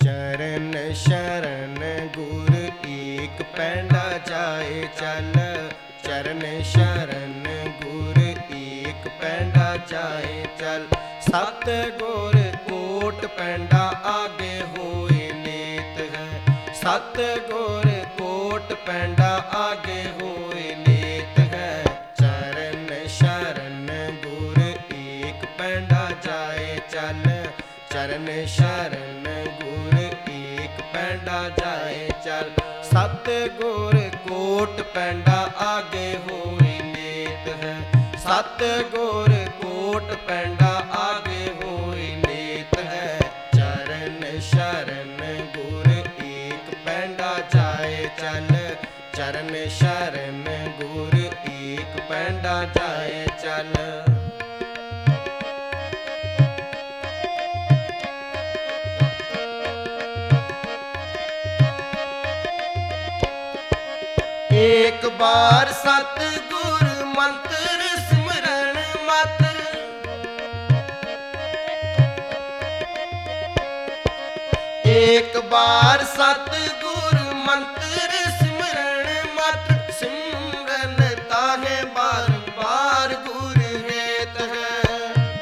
चरण शरण गुर एक पैंडा जाए चल। चरण शरण गुर एक पैंडा जाए चल। सत गुर कोट पैंडा आगे होए लेत है। सत गुर कोट पैंडा आगे होए लेत है। चरण शरण गुर एक पैंडा जाए चल। चरण शरण गुर एक पैंडा जाए चल। सत गुर कोट पैंडा आगे होए लेत है। सत गुर कोट पैंडा आगे होए लेत है। चरण शरण गुर एक पैंडा जाए चल। चरण शरण गुर एक पैंडा जाए चल। एक बार सतगुर मंत्र सिमरन मात्र। एक बार सतगुर मंत्र सिमरन मात्र। सिमरन ताहे बार बार गुर हेत है।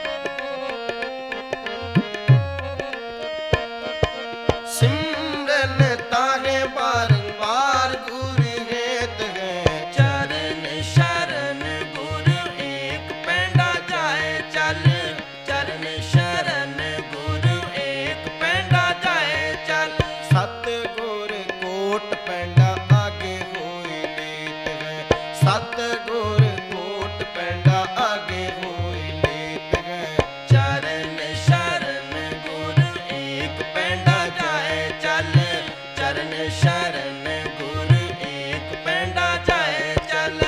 सिमरन ताहे बार बार गुर हेत है। चरण शरण गुर एक पैंडा जाए चल। चरण शरण गुर एक पैंडा जाए चल। सत गुर कोट पैंडा आगे होए लेत है। सत गुर कोट पैंडा आगे होए लेत है। चरण शरण गुर एक पैंडा जाए चल। चरण शरण गुर एक पैंडा जाए चल।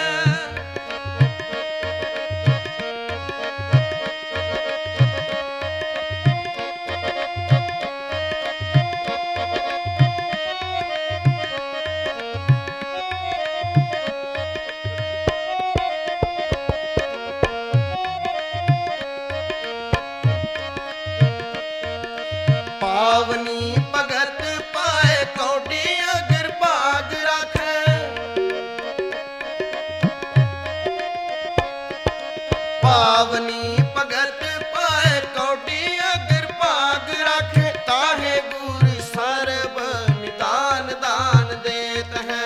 पावनी भगत पाए कौडी अगर भाग राखे। पावनी भगत पाए कौडी अगर भाग राखे। ताहे गुर सर्ब निदान दान देत है।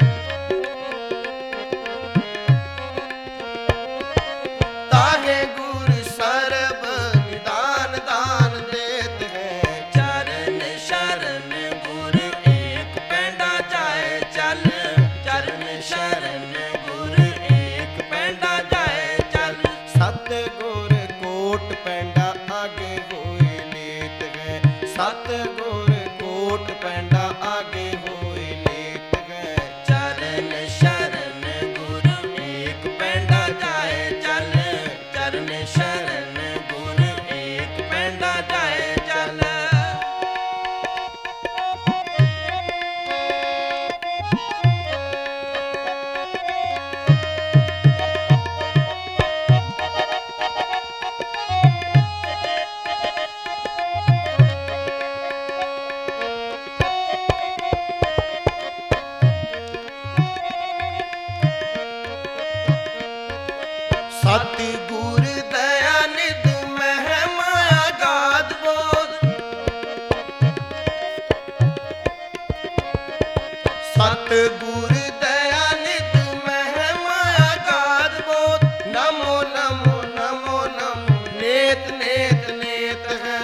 ताहे गुर सर्ब निदान दान देत है। चरण शरण गुर एक पैंडा जाए चल। चरण शरण गुर एक पैंडा जाए चल। सत गुर कोट पैंडा आगे होए लेत है। सत गुर कोट पैंडा आगे होए लेत है। चरण शरण गुर एक पैंडा जाए चल। चरण शरण गुर एक पैंडा जाए चल। सतगुर दया निध मह माया गाद बोध। सतगुर दया निध मह माया गाद बोध। नमो नमो नमो नमो नेत नेत नेत है।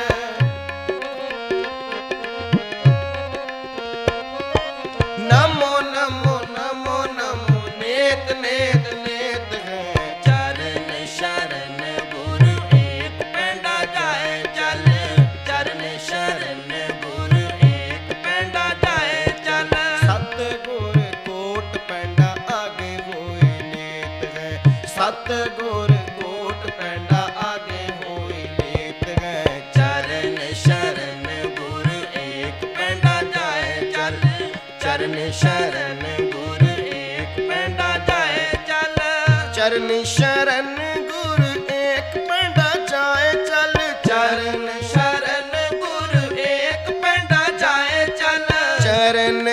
नमो नमो नमो नमो नेत नेत नेत है। चरण शरण गुर एक पैंडा जाए चल। चरण शरण गुर एक पैंडा जाए चल। सत गुर कोट पैंडा आगे होए लेत है। सत गुर कोट पैंडा आगे होए लेत है। चरण शरण गुर एक पैंडा जाए चल। चरण शरण गुर एक पैंडा जाए चल। चरण शरण गुर एक पैंडा जाए चल। चरण शरण गुर एक पैंडा जाए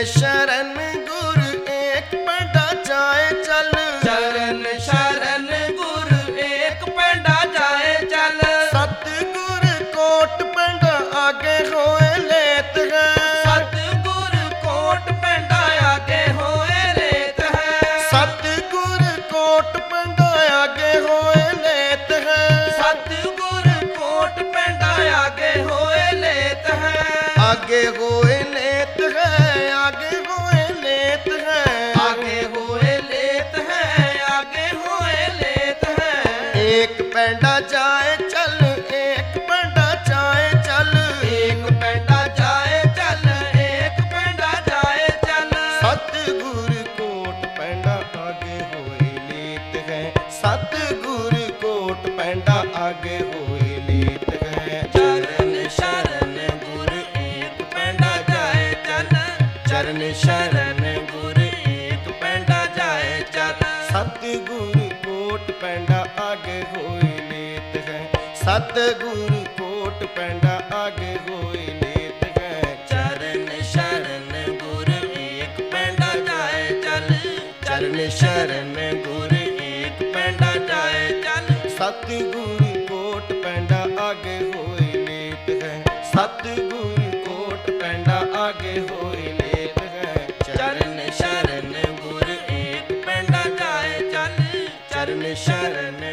शरण गुरु एक पैंडा जाए चल। चरण शरण गुरु एक पैंडा जाए चल। सतगुर कोट पैंडा आगे होए लेत है। सतगुर कोट पैंडा आगे होए लेत है। सतगुर कोट पैंडा आगे होए लेत है। सतगुर कोट पैंडा आगे होए लेत है। आगे होए लेत है। आगे होए लेत है। आगे होए लेत है। आगे होए लेत है। एक पैंडा जाए चल। एक पैंडा जाए चल। एक पैंडा जाए चल। एक पैंडा जाए चल। सतगुर कोट पैंडा आगे होए लेत है। सतगुर कोट पैंडा आगे होए लेत है। चरण शरण गुरु एक पैंडा जाए चल। चरण शरण गुरु एक पैंडा जाए चल। सतगुर कोट पैंडा आगे होए लेत है। सतगुर कोट पैंडा आगे होए लेत है। चरण शरण गुरु एक पैंडा जाए चल। चरण शरण गुरु एक पैंडा जाए चल। सतगुर कोट पैंडा आगे होए लेत है। सतगुर कोट पैंडा आगे होए लेत है। चरण शरण गुरु एक पैंडा जाए चल। चरण शरण